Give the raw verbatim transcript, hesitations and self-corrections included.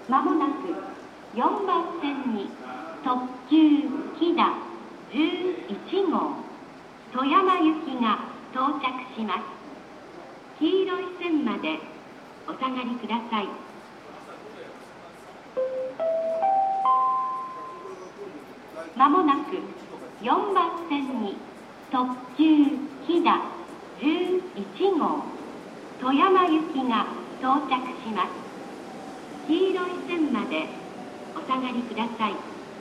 まもなくよんばん線に特急きだじゅういちごう富山行きが到着します。黄色い線までお下がりください。まもなくよんばん線に特急きだじゅういちごう富山行きが到着します。黄色い線までお下がりください。